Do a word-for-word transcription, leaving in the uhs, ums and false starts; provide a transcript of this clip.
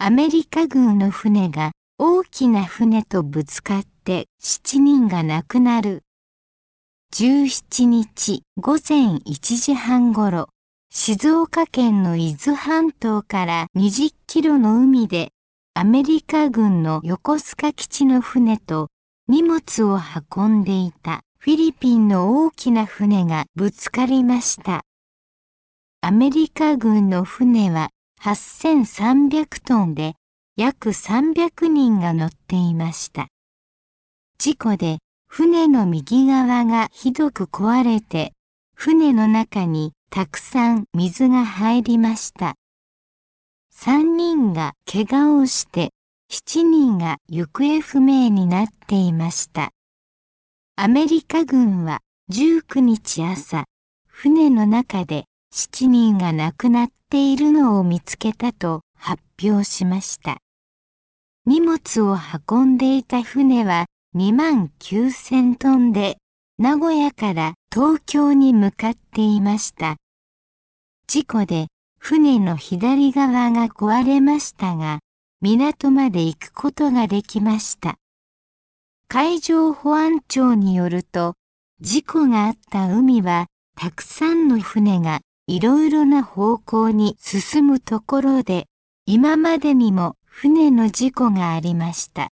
アメリカ軍の船が大きな船とぶつかってしちにんが亡くなる。じゅうしちにちごぜんいちじはんごろ、静岡県の伊豆半島からにじゅっキロの海でアメリカ軍の横須賀基地の船と荷物を運んでいたフィリピンの大きな船がぶつかりました。アメリカ軍の船ははっせんさんびゃくトンで約さんびゃくにんが乗っていました。事故で船の右側がひどく壊れて、船の中にたくさん水が入りました。さんにんが怪我をして、しちにんが行方不明になっていました。アメリカ軍はじゅうくにち朝、船の中でしちにんが亡くなっているのを見つけたと発表しました。荷物を運んでいた船はにまんきゅうせんトンで名古屋から東京に向かっていました。事故で船の左側が壊れましたが、港まで行くことができました。海上保安庁によると、事故があった海はたくさんの船がいろいろな方向に進むところで、今までにも船の事故がありました。